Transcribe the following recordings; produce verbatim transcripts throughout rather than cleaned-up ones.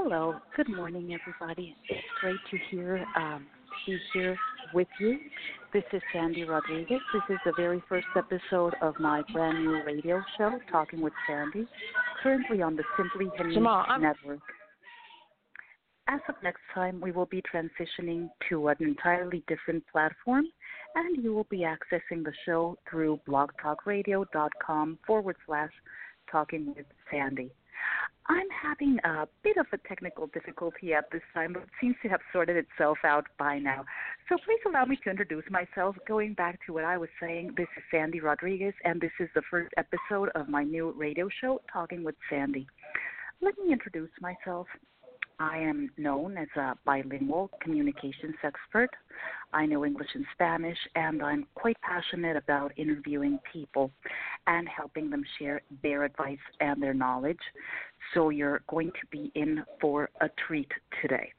Hello. Good morning, everybody. It's great to hear um, be here with you. This is Sandy Rodriguez. This is the very first episode of my brand new radio show, Talking with Sandy, currently on the Simply Jamal, Hanish network. As of next time, we will be transitioning to an entirely different platform, and you will be accessing the show through blogtalkradio.com forward slash talking with Sandy. I'm having a bit of a technical difficulty at this time, but it seems to have sorted itself out by now. So please allow me to introduce myself. Going back to what I was saying, this is Sandy Rodriguez, and this is the first episode of my new radio show, Talking with Sandy. Let me introduce myself. I am known as a bilingual communications expert. I know English and Spanish, and I'm quite passionate about interviewing people and helping them share their advice and their knowledge. So you're going to be in for a treat today.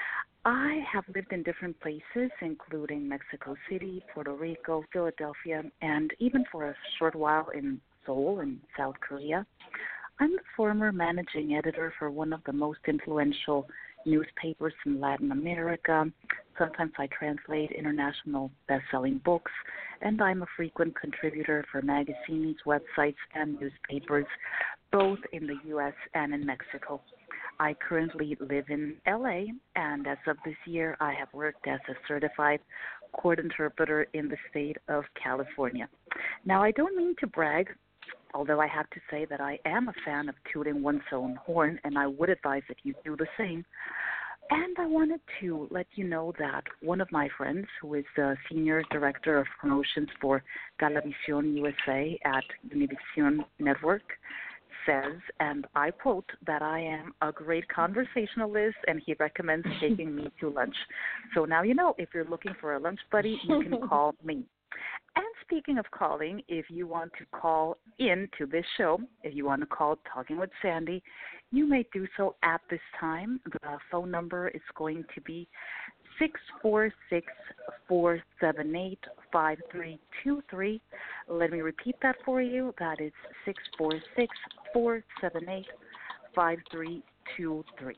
I have lived in different places, including Mexico City, Puerto Rico, Philadelphia, and even for a short while in Seoul in South Korea. I'm the former managing editor for one of the most influential newspapers in Latin America. Sometimes I translate international best-selling books, and I'm a frequent contributor for magazines, websites, and newspapers, both in the U S and in Mexico. I currently live in L A, and as of this year, I have worked as a certified court interpreter in the state of California. Now, I don't mean to brag, although I have to say that I am a fan of tooting one's own horn, and I would advise that you do the same. And I wanted to let you know that one of my friends, who is the Senior Director of Promotions for Galavisión U S A at Univision Network, says, and I quote, that I am a great conversationalist, and he recommends taking me to lunch. So now you know, if you're looking for a lunch buddy, you can call me. And speaking of calling, if you want to call in to this show, if you want to call Talking with Sandy, you may do so at this time. The phone number is going to be six four six, four seven eight, five three two three. Let me repeat that for you. That is six four six, four seven eight, five three two three.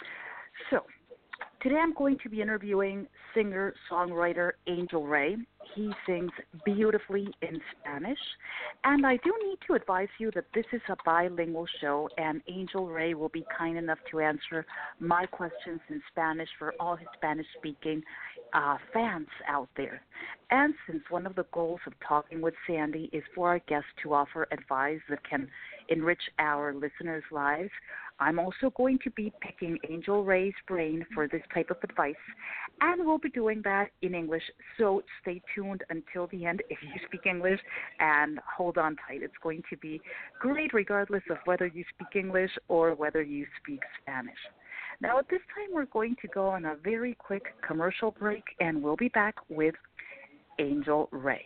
So, today I'm going to be interviewing singer-songwriter Angel Ray. He sings beautifully in Spanish, and I do need to advise you that this is a bilingual show, and Angel Ray will be kind enough to answer my questions in Spanish for all his Spanish-speaking uh, fans out there. And since one of the goals of Talking with Sandy is for our guests to offer advice that can enrich our listeners' lives, I'm also going to be picking Angel Ray's brain for this type of advice, and we'll be doing that in English, so stay tuned until the end if you speak English, and hold on tight. It's going to be great regardless of whether you speak English or whether you speak Spanish. Now, at this time, we're going to go on a very quick commercial break, and we'll be back with Angel Ray.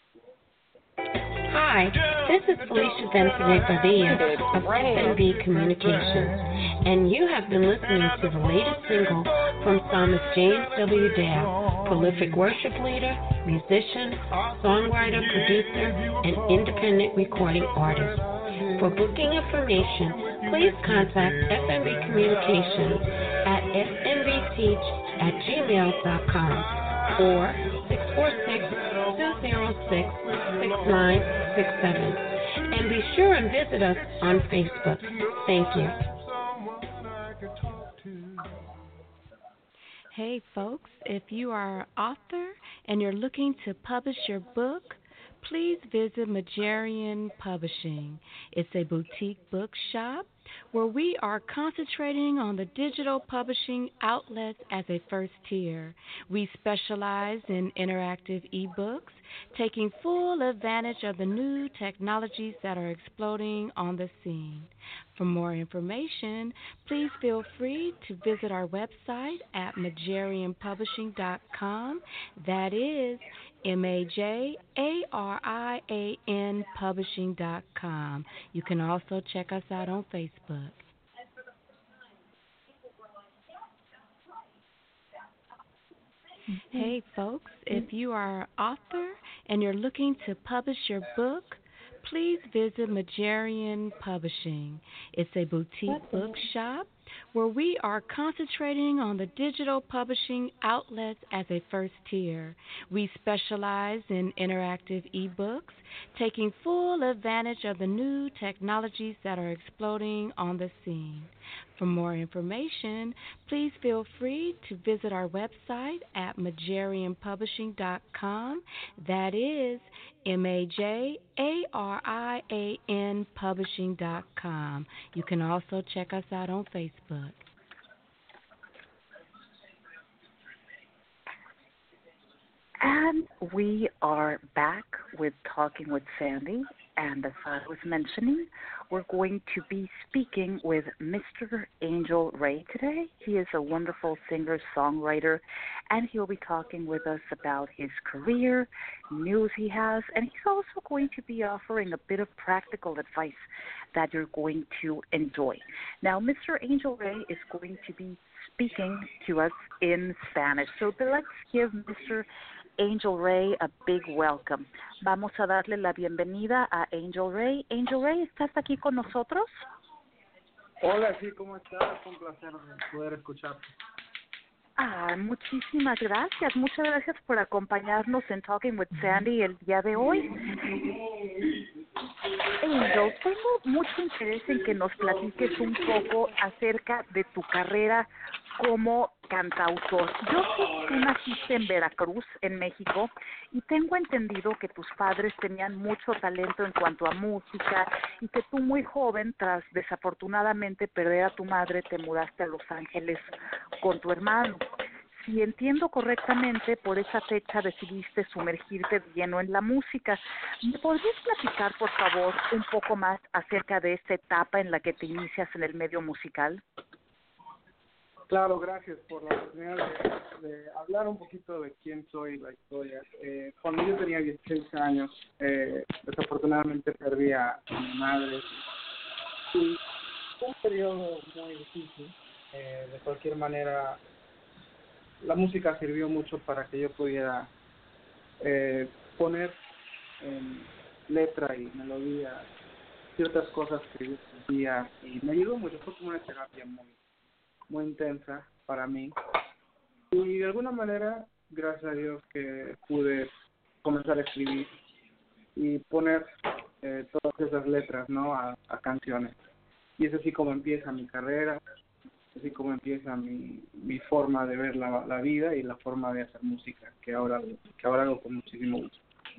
Hi, this is Felicia Benson Padilla of F N B Communications, and you have been listening to the latest single from Psalmist James W. Dale, prolific worship leader, musician, songwriter, producer, and independent recording artist. For booking information, please contact F N B Communications at f n b teach at gmail dot com or six four six, two zero six, six nine six seven. And be sure and visit us on Facebook. Thank you. Hey folks, if you are an author and you're looking to publish your book, please visit Majarian Publishing. It's a boutique bookshop where we are concentrating on the digital publishing outlets as a first tier. We specialize in interactive ebooks, taking full advantage of the new technologies that are exploding on the scene. For more information, please feel free to visit our website at majarian publishing dot com. That is M A J A R I A N publishing dot com. You can also check us out on Facebook. Hey folks, if you are an author and you're looking to publish your book, please visit Majarian Publishing. It's a boutique bookshop where we are concentrating on the digital publishing outlets as a first tier. We specialize in interactive ebooks, taking full advantage of the new technologies that are exploding on the scene. For more information, please feel free to visit our website at majarian publishing dot com. That is M A J A R I A N publishing dot com. You can also check us out on Facebook. And we are back with Talking with Sandy. And as I was mentioning, we're going to be speaking with Mister Angel Ray today. He is a wonderful singer-songwriter, and he'll be talking with us about his career, news he has, and he's also going to be offering a bit of practical advice that you're going to enjoy. Now, Mister Angel Ray is going to be speaking to us in Spanish, so let's give Mister Angel Ray a big welcome. Vamos a darle la bienvenida a Angel Ray. Angel Ray, ¿estás aquí con nosotros? Hola, sí, ¿cómo estás? Un placer poder escucharte. Ah, muchísimas gracias. Muchas gracias por acompañarnos en Talking with Sandy el día de hoy. Angel, tengo mucho interés en que nos platiques un poco acerca de tu carrera como cantautor. Yo sé que tú naciste en Veracruz, en México, y tengo entendido que tus padres tenían mucho talento en cuanto a música y que tú muy joven, tras desafortunadamente perder a tu madre, te mudaste a Los Ángeles con tu hermano. Si entiendo correctamente, por esa fecha decidiste sumergirte de lleno en la música. ¿Me podrías platicar, por favor, un poco más acerca de esta etapa en la que te inicias en el medio musical? Claro, gracias por la oportunidad de, de hablar un poquito de quién soy, la historia. Eh, cuando yo tenía dieciséis años, eh, desafortunadamente perdí a mi madre. Y fue un periodo muy difícil. Eh, de cualquier manera, la música sirvió mucho para que yo pudiera eh, poner en letra y melodía ciertas cosas que yo sentía, y me ayudó mucho. Fue como una terapia muy muy intensa para mí, y de alguna manera, gracias a Dios, que pude comenzar a escribir y poner eh, todas esas letras, ¿no?, a, a canciones. Y es así como empieza mi carrera, así como empieza mi, mi forma de ver la, la vida y la forma de hacer música, que ahora, que ahora hago con muchísimo gusto.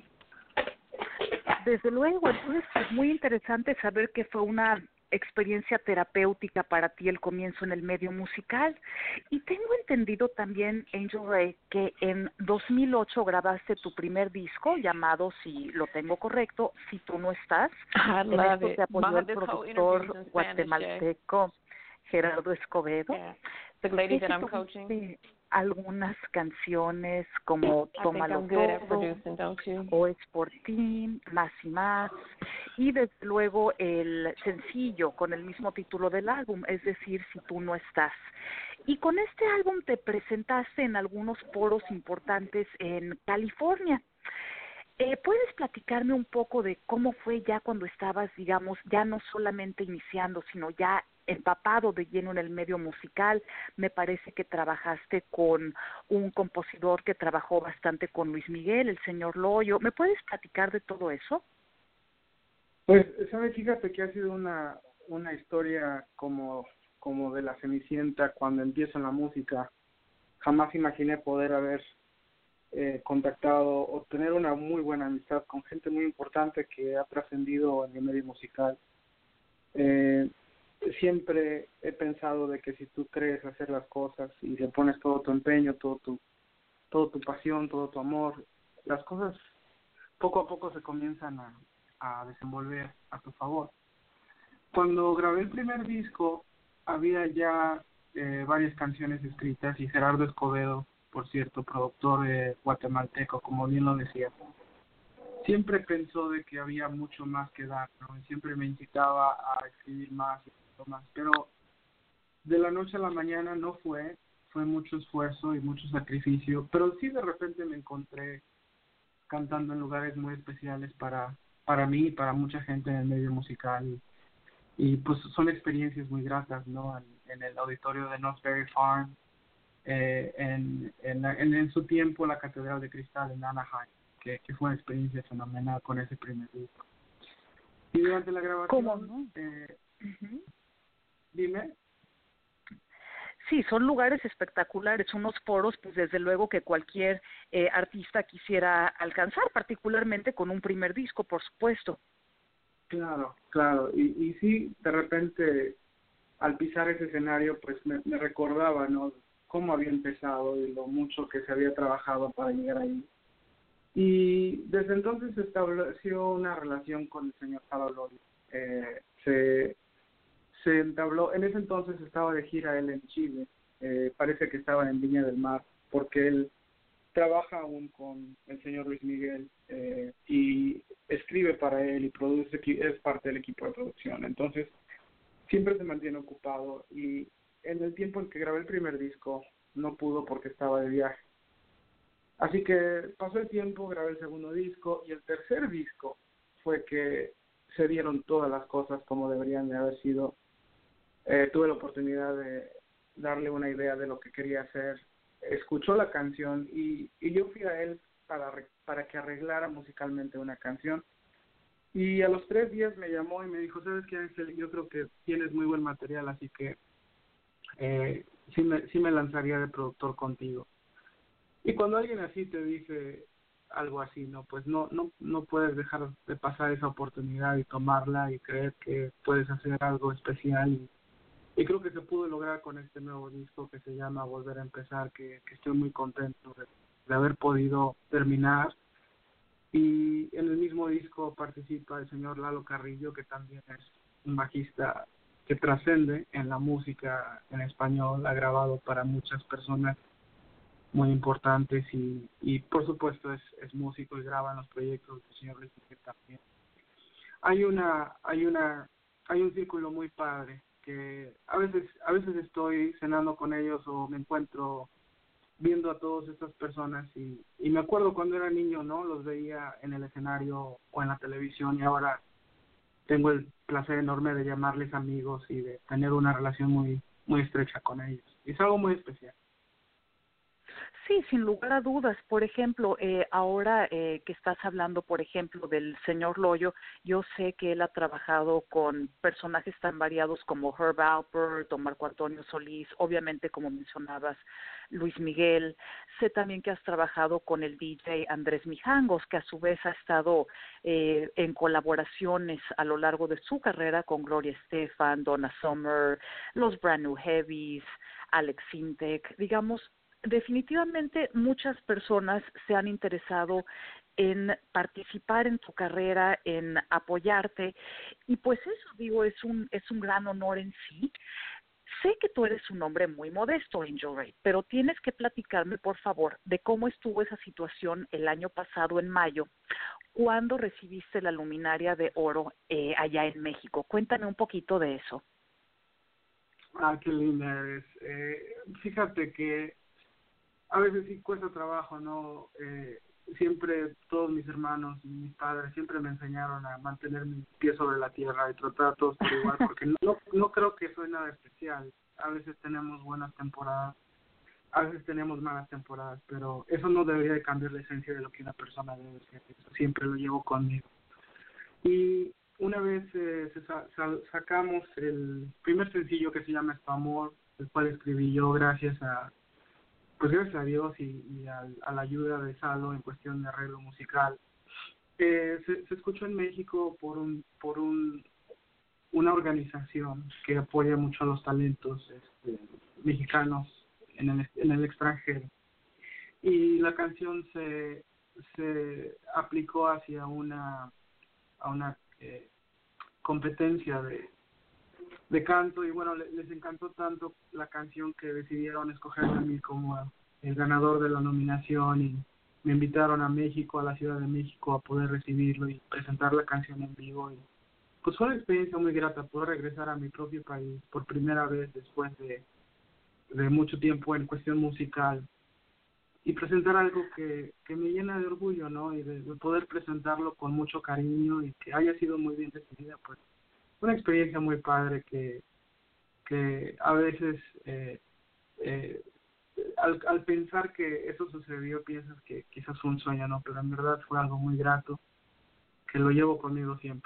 Desde luego, entonces es muy interesante saber que fue una experiencia terapéutica para ti el comienzo en el medio musical. Y tengo entendido también, Angel Ray, que en dos mil ocho grabaste tu primer disco llamado, si lo tengo correcto, Si tú no estás. En esto te apoyó el productor guatemalteco Gerardo Escobedo. Yeah. The lady that I'm coaching. Algunas canciones como Tómalo Todo, O es por ti, Más y Más, y desde luego el sencillo con el mismo título del álbum, es decir, Si tú no estás. Y con este álbum te presentaste en algunos foros importantes en California. Eh, ¿Puedes platicarme un poco de cómo fue ya cuando estabas, digamos, ya no solamente iniciando, sino ya empapado de lleno en el medio musical? Me parece que trabajaste con un compositor que trabajó bastante con Luis Miguel, el señor Loyo. ¿Me puedes platicar de todo eso? Pues, ¿sabes? Fíjate que ha sido una una historia como, como de la Cenicienta cuando empiezo en la música. Jamás imaginé poder haber eh, contactado o tener una muy buena amistad con gente muy importante que ha trascendido en el medio musical. Eh, siempre he pensado de que si tú crees hacer las cosas y le pones todo tu empeño, todo tu todo tu pasión, todo tu amor, las cosas poco a poco se comienzan a, a desenvolver a tu favor. Cuando grabé el primer disco, había ya eh, varias canciones escritas, y Gerardo Escobedo, por cierto, productor eh, guatemalteco, como bien lo decía, siempre pensó de que había mucho más que dar, ¿no? Y siempre me incitaba a escribir más y más, pero de la noche a la mañana no fue, fue mucho esfuerzo y mucho sacrificio, pero sí de repente me encontré cantando en lugares muy especiales para, para mí y para mucha gente en el medio musical, y, y pues son experiencias muy gratas, ¿no? Al, en el auditorio de Knott's Farm, eh, en, en, en, en su tiempo la Catedral de Cristal en Anaheim, que, que fue una experiencia fenomenal con ese primer disco. Y durante la grabación, ¿Cómo no? Eh, Uh-huh. Dime. Sí, son lugares espectaculares, unos foros, pues desde luego que cualquier eh, artista quisiera alcanzar, particularmente con un primer disco, por supuesto. Claro, claro, y, y sí, de repente, al pisar ese escenario, pues me, me recordaba, ¿no?, cómo había empezado y lo mucho que se había trabajado para llegar ahí. Y desde entonces se estableció una relación con el señor Harold Lloyd. Eh, se, se entabló, en ese entonces estaba de gira él en Chile, eh, parece que estaba en Viña del Mar, porque él trabaja aún con el señor Luis Miguel eh, y escribe para él y produce, es parte del equipo de producción. Entonces, siempre se mantiene ocupado y en el tiempo en que grabé el primer disco no pudo porque estaba de viaje. Así que pasó el tiempo, grabé el segundo disco y el tercer disco fue que se dieron todas las cosas como deberían de haber sido. Eh, tuve la oportunidad de darle una idea de lo que quería hacer. Escuchó la canción y, y yo fui a él para, para que arreglara musicalmente una canción. Y a los tres días me llamó y me dijo, ¿sabes qué, Ángel? Yo creo que tienes muy buen material, así que eh, sí, me, sí me lanzaría de productor contigo. Y cuando alguien así te dice algo así, no, pues no, no, no puedes dejar de pasar esa oportunidad y tomarla y creer que puedes hacer algo especial. Y, y creo que se pudo lograr con este nuevo disco que se llama Volver a Empezar, que, que estoy muy contento de, de haber podido terminar. Y en el mismo disco participa el señor Lalo Carrillo, que también es un bajista que trascende en la música en español, ha grabado para muchas personas muy importantes y, y por supuesto es, es músico y graba en los proyectos del señor Luis Miguel también. Hay una, hay una, hay un círculo muy padre que a veces, a veces estoy cenando con ellos o me encuentro viendo a todas estas personas y, y me acuerdo cuando era niño, ¿no? Los veía en el escenario o en la televisión y ahora tengo el placer enorme de llamarles amigos y de tener una relación muy, muy estrecha con ellos. Y es algo muy especial. Sí, sin lugar a dudas. Por ejemplo, eh, ahora eh, que estás hablando, por ejemplo, del señor Loyo, yo sé que él ha trabajado con personajes tan variados como Herb Alpert o Marco Antonio Solís, obviamente, como mencionabas, Luis Miguel. Sé también que has trabajado con el D J Andrés Mijangos, que a su vez ha estado eh, en colaboraciones a lo largo de su carrera con Gloria Estefan, Donna Summer, los Brand New Heavies, Alex Sintek, digamos. Definitivamente muchas personas se han interesado en participar en tu carrera, en apoyarte, y pues eso, digo, es un es un gran honor en sí. Sé que tú eres un hombre muy modesto, Angel Ray, pero tienes que platicarme, por favor, de cómo estuvo esa situación el año pasado, en mayo, cuando recibiste la luminaria de oro eh, allá en México. Cuéntame un poquito de eso. Ah, qué linda eres. Eh, fíjate que a veces sí cuesta trabajo, ¿no? Eh, siempre todos mis hermanos y mis padres siempre me enseñaron a mantener mi pie sobre la tierra y tratar a todos por igual, porque no, no creo que soy nada especial. A veces tenemos buenas temporadas, a veces tenemos malas temporadas, pero eso no debería de cambiar la esencia de lo que una persona debe ser. Eso siempre lo llevo conmigo. Y una vez eh, se sa- sal- sacamos el primer sencillo que se llama Tu Amor, el cual escribí yo gracias a pues gracias a Dios y, y a, a la ayuda de Salo en cuestión de arreglo musical. Eh, se, se escuchó en México por un por un una organización que apoya mucho a los talentos este, mexicanos en el, en el extranjero. Y la canción se se aplicó hacia una a una eh, competencia de de canto y bueno, les encantó tanto la canción que decidieron escoger a mí como el ganador de la nominación y me invitaron a México, a la Ciudad de México, a poder recibirlo y presentar la canción en vivo. Y pues fue una experiencia muy grata poder regresar a mi propio país por primera vez después de, de mucho tiempo en cuestión musical y presentar algo que, que me llena de orgullo, ¿no? Y de, de poder presentarlo con mucho cariño y que haya sido muy bien recibida, pues una experiencia muy padre que que a veces eh, eh, al, al pensar que eso sucedió piensas que quizás fue un sueño, no, pero en verdad fue algo muy grato que lo llevo conmigo siempre.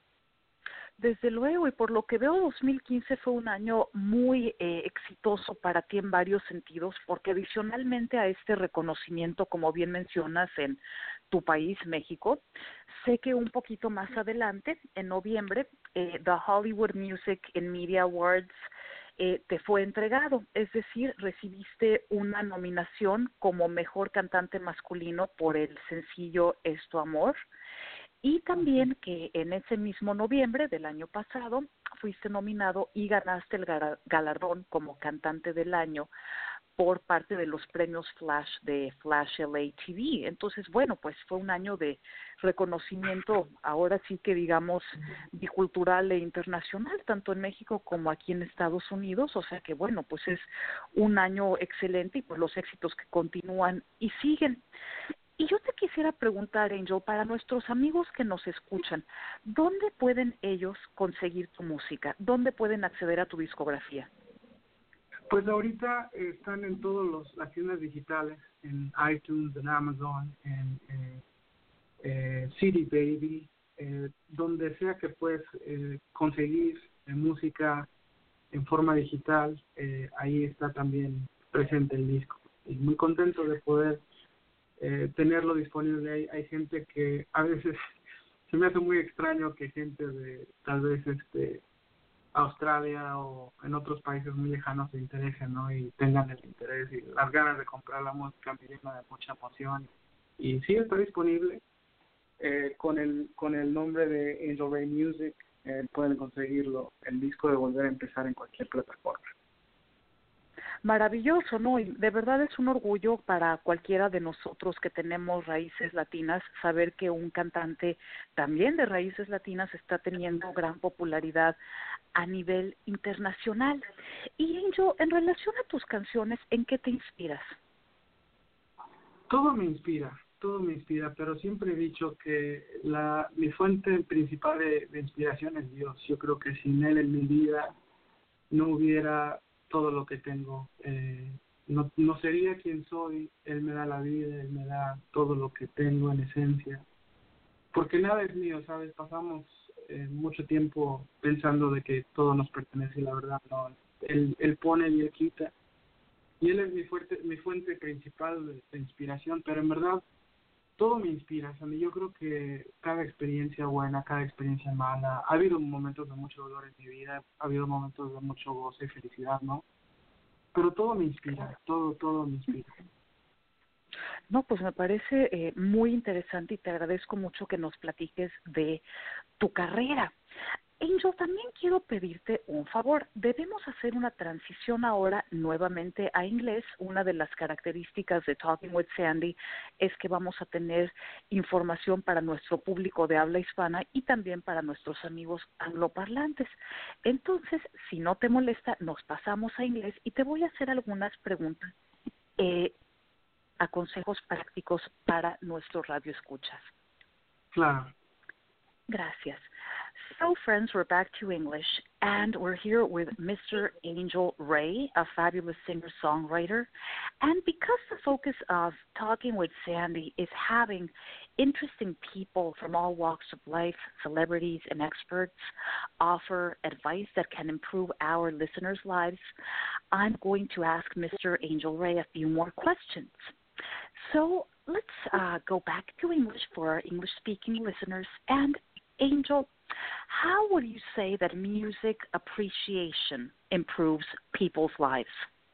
Desde luego, y por lo que veo, dos mil quince fue un año muy eh, exitoso para ti en varios sentidos, porque adicionalmente a este reconocimiento, como bien mencionas, en tu país, México, sé que un poquito más adelante, en noviembre, eh, The Hollywood Music and Media Awards eh, te fue entregado, es decir, recibiste una nominación como mejor cantante masculino por el sencillo Es tu amor. Y también que en ese mismo noviembre del año pasado fuiste nominado y ganaste el galardón como cantante del año por parte de los premios Flash de Flash L A T V. Entonces, bueno, pues fue un año de reconocimiento, ahora sí que digamos, bicultural e internacional, tanto en México como aquí en Estados Unidos. O sea que, bueno, pues es un año excelente y pues los éxitos que continúan y siguen. Y yo te quisiera preguntar, Angel, para nuestros amigos que nos escuchan, ¿dónde pueden ellos conseguir tu música? ¿Dónde pueden acceder a tu discografía? Pues ahorita están en todas las tiendas digitales, en iTunes, en Amazon, en eh, eh, C D Baby, eh, donde sea que puedes eh, conseguir eh, música en forma digital, eh, ahí está también presente el disco. Y muy contento de poder Eh, tenerlo disponible. Hay, hay gente que a veces se me hace muy extraño que gente de tal vez este Australia o en otros países muy lejanos se interesen, ¿no? Y tengan el interés y las ganas de comprar la música me llena de mucha emoción. Y sí está disponible eh, con el con el nombre de Angel Ray Music. Eh, pueden conseguirlo, el disco de Volver a Empezar, en cualquier plataforma. Maravilloso, ¿no? Y de verdad es un orgullo para cualquiera de nosotros que tenemos raíces latinas saber que un cantante también de raíces latinas está teniendo gran popularidad a nivel internacional. Y Angel, en relación a tus canciones, ¿en qué te inspiras? Todo me inspira, todo me inspira, pero siempre he dicho que la mi fuente principal de, de inspiración es Dios. Yo creo que sin Él en mi vida no hubiera todo lo que tengo. Eh, no, no sería quien soy. Él me da la vida, Él me da todo lo que tengo en esencia. Porque nada es mío, ¿sabes? Pasamos eh, mucho tiempo pensando de que todo nos pertenece y la verdad no. Él, él pone y Él quita. Y Él es mi, fuerte, mi fuente principal de, de inspiración, pero en verdad todo me inspira. O sea, yo creo que cada experiencia buena, cada experiencia mala, ha habido momentos de mucho dolor en mi vida, ha habido momentos de mucho goce y felicidad, ¿no? Pero todo me inspira, todo, todo me inspira. No, pues me parece eh, muy interesante y te agradezco mucho que nos platiques de tu carrera. Angel, también quiero pedirte un favor. Debemos hacer una transición ahora nuevamente a inglés. Una de las características de Talking with Sandy es que vamos a tener información para nuestro público de habla hispana y también para nuestros amigos angloparlantes. Entonces, si no te molesta, nos pasamos a inglés y te voy a hacer algunas preguntas eh, a consejos prácticos para nuestros radioescuchas. Claro. Gracias. So, friends, we're back to English, and we're here with Mister Angel Ray, a fabulous singer-songwriter. And because the focus of Talking with Sandy is having interesting people from all walks of life, celebrities and experts, offer advice that can improve our listeners' lives, I'm going to ask Mister Angel Ray a few more questions. So let's uh, go back to English for our English-speaking listeners. And Angel, how would you say that music appreciation improves people's lives?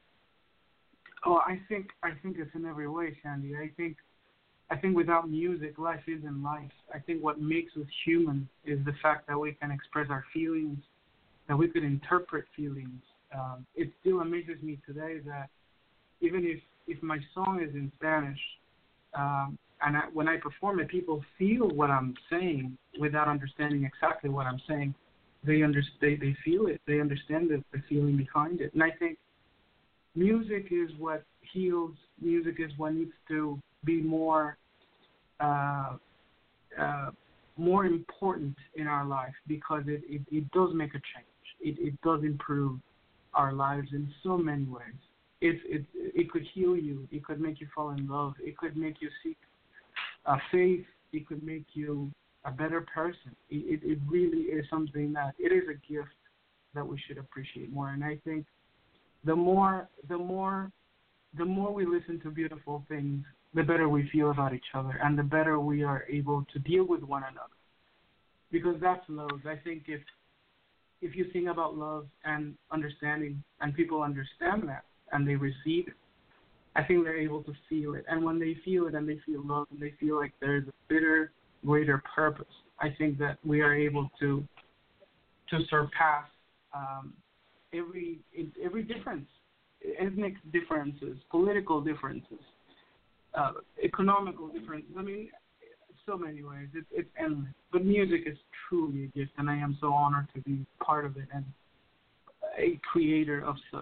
Oh, I think I think it's in every way, Sandy. I think I think without music, life isn't life. I think what makes us human is the fact that we can express our feelings, that we could interpret feelings. Um, it still amazes me today that even if, if my song is in Spanish, um, and I, when I perform it, people feel what I'm saying without understanding exactly what I'm saying. They under, they, they feel it. They understand the, the feeling behind it. And I think music is what heals. Music is what needs to be more uh, uh, more important in our life because it, it, it does make a change. It, it does improve our lives in so many ways. It, it, it could heal you. It could make you fall in love. It could make you seek uh, faith. It could make you a better person. It, it really is something that, it is a gift that we should appreciate more. And I think the more, the more, the more we listen to beautiful things, the better we feel about each other, and the better we are able to deal with one another. Because that's love. I think if if you sing about love and understanding, and people understand that, and they receive it, I think they're able to feel it. And when they feel it and they feel love and they feel like there's a bigger, greater purpose, I think that we are able to to surpass um, every every difference, ethnic differences, political differences, uh, economical differences. I mean, so many ways. It, it's endless. But music is truly a gift, and I am so honored to be part of it and a creator of such.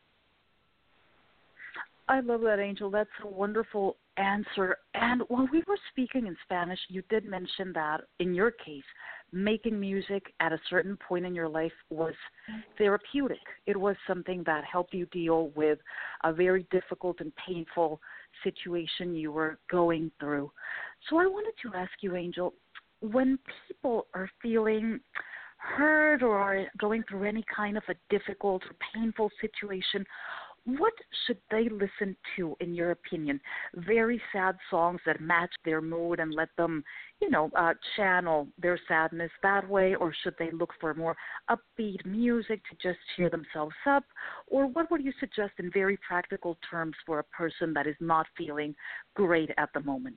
I love that, Angel. That's a wonderful answer. And while we were speaking in Spanish, you did mention that, in your case, making music at a certain point in your life was therapeutic. It was something that helped you deal with a very difficult and painful situation you were going through. So I wanted to ask you, Angel, when people are feeling hurt or are going through any kind of a difficult or painful situation, what should they listen to, in your opinion? Very sad songs that match their mood and let them, you know, uh, channel their sadness that way? Or should they look for more upbeat music to just cheer themselves up? Or what would you suggest in very practical terms for a person that is not feeling great at the moment?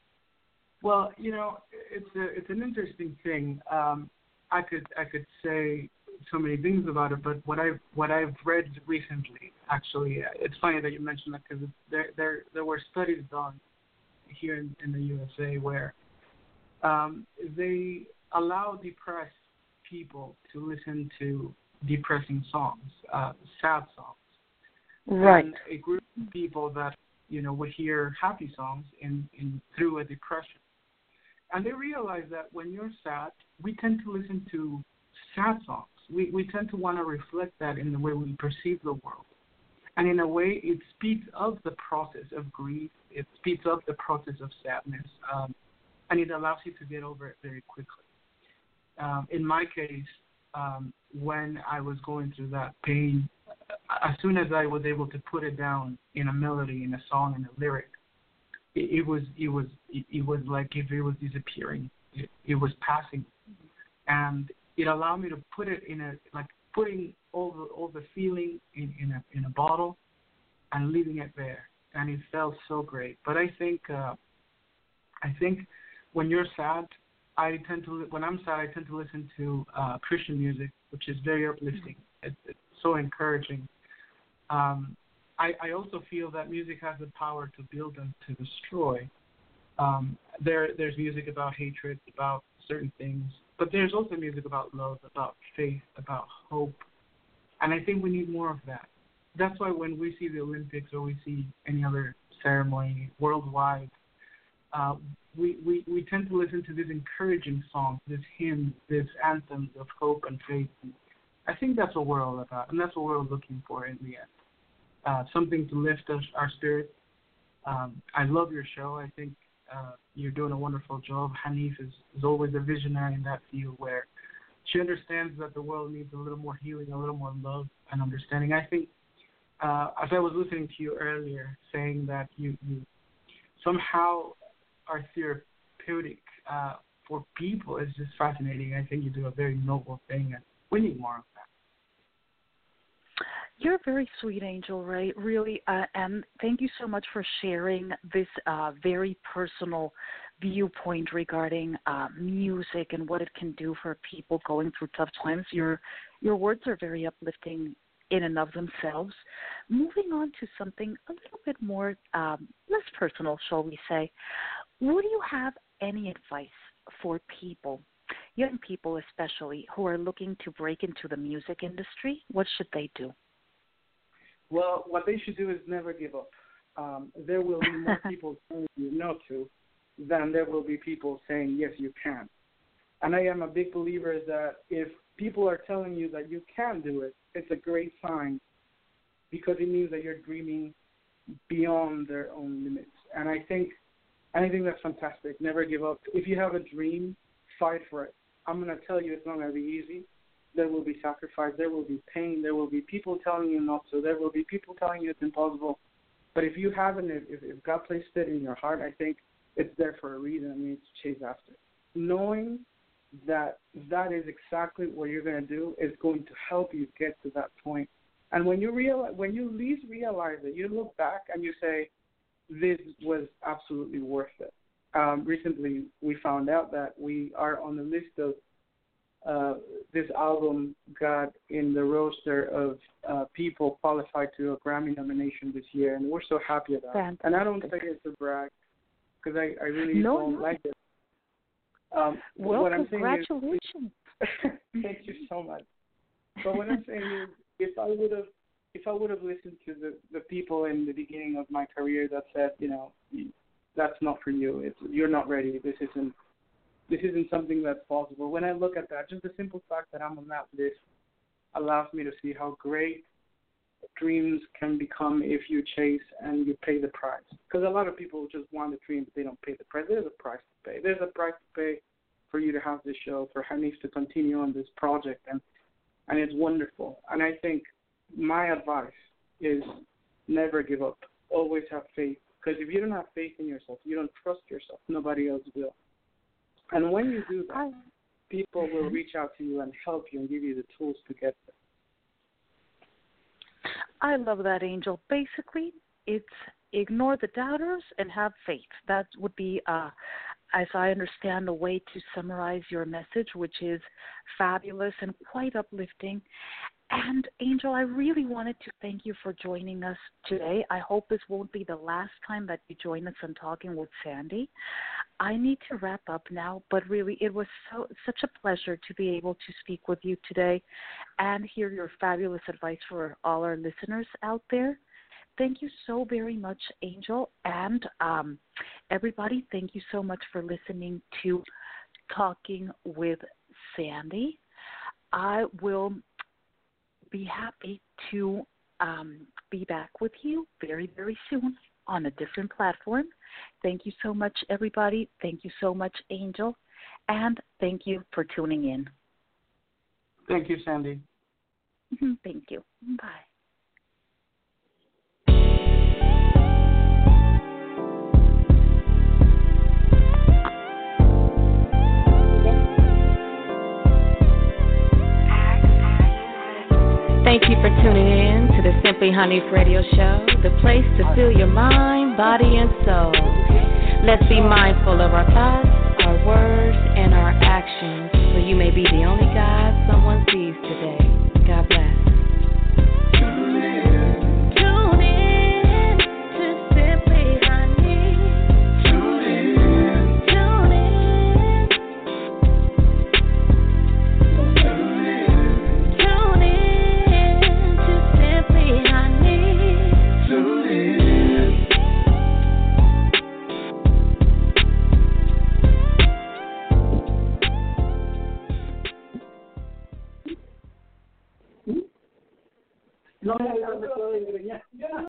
Well, you know, it's a, it's an interesting thing. Um, I could I could say so many things about it, but what I've what I've read recently, actually, it's funny that you mentioned that, because there there there were studies done here in, in the U S A where um, they allow depressed people to listen to depressing songs, uh, sad songs, right? And a group of people that you know would hear happy songs in, in through a depression, and they realize that when you're sad, we tend to listen to sad songs. We we tend to want to reflect that in the way we perceive the world. And in a way, it speeds up the process of grief. It speeds up the process of sadness. Um, and it allows you to get over it very quickly. Um, in my case, um, when I was going through that pain, as soon as I was able to put it down in a melody, in a song, in a lyric, it, it was it was it, it was like if it was disappearing. It, it was passing. And it allowed me to put it in a, like putting all the all the feeling in, in a in a bottle and leaving it there, and it felt so great. But I think uh, I think when you're sad, I tend to when I'm sad I tend to listen to uh, Christian music, which is very uplifting. It, it's so encouraging. Um, I, I also feel that music has the power to build and to destroy. Um, there there's music about hatred, about certain things. But there's also music about love, about faith, about hope. And I think we need more of that. That's why when we see the Olympics or we see any other ceremony worldwide, uh, we, we, we tend to listen to these encouraging songs, these hymns, these anthems of hope and faith. And I think that's what we're all about, and that's what we're looking for in the end. Uh, something to lift us, our spirits. Um, I love your show. I think Uh, you're doing a wonderful job. Hanif is, is always a visionary in that field where she understands that the world needs a little more healing, a little more love and understanding. I think, uh, as I was listening to you earlier, saying that you, you somehow are therapeutic uh, for people is just fascinating. I think you do a very noble thing, and we need more of that. You're a very sweet, Angel, right? Really, uh, and thank you so much for sharing this uh, very personal viewpoint regarding uh, music and what it can do for people going through tough times. Your your words are very uplifting in and of themselves. Moving on to something a little bit more um, less personal, shall we say, would you have any advice for people, young people especially, who are looking to break into the music industry? What should they do? Well, what they should do is never give up. Um, there will be more people telling you not to than there will be people saying, yes, you can. And I am a big believer that if people are telling you that you can do it, it's a great sign because it means that you're dreaming beyond their own limits. And I think, I think that's fantastic. Never give up. If you have a dream, fight for it. I'm going to tell you it's not going to be easy. There will be sacrifice. There will be pain. There will be people telling you not to. There will be people telling you it's impossible. But if you haven't, if, if God placed it in your heart, I think it's there for a reason. I mean, it's chase after. Knowing that that is exactly what you're going to do is going to help you get to that point. And when you realize, when you least realize it, you look back and you say, this was absolutely worth it. Um, recently, we found out that we are on the list of uh, this album got in the roster of uh, people qualified to a Grammy nomination this year, and we're so happy about it. And I don't say it to brag because I, I really no, don't no. like it. Um, well, what I'm congratulations. Saying is, thank you so much. But what I'm saying is, if I would have, if I would have listened to the, the people in the beginning of my career that said, you know, that's not for you. It's, you're not ready. This isn't, this isn't something that's possible. When I look at that, just the simple fact that I'm on that list allows me to see how great dreams can become if you chase and you pay the price. Because a lot of people just want a dream, but they don't pay the price. There's a price to pay. There's a price to pay for you to have this show, for Hanif to continue on this project, and and it's wonderful. And I think my advice is never give up. Always have faith. Because if you don't have faith in yourself, you don't trust yourself, nobody else will. And when you do that, people will reach out to you and help you and give you the tools to get there. I love that, Angel. Basically, it's ignore the doubters and have faith. That would be, uh, as I understand, a way to summarize your message, which is fabulous and quite uplifting. And, Angel, I really wanted to thank you for joining us today. I hope this won't be the last time that you join us on Talking with Sandy. I need to wrap up now, but really it was so such a pleasure to be able to speak with you today and hear your fabulous advice for all our listeners out there. Thank you so very much, Angel. And um, everybody, thank you so much for listening to Talking with Sandy. I will be happy to um, be back with you very, very soon on a different platform. Thank you so much, everybody. Thank you so much, Angel. And thank you for tuning in. Thank you, Sandy. Thank you. Bye. Thank you for tuning in to the Simply Hanif Radio Show, the place to fill your mind, body, and soul. Let's be mindful of our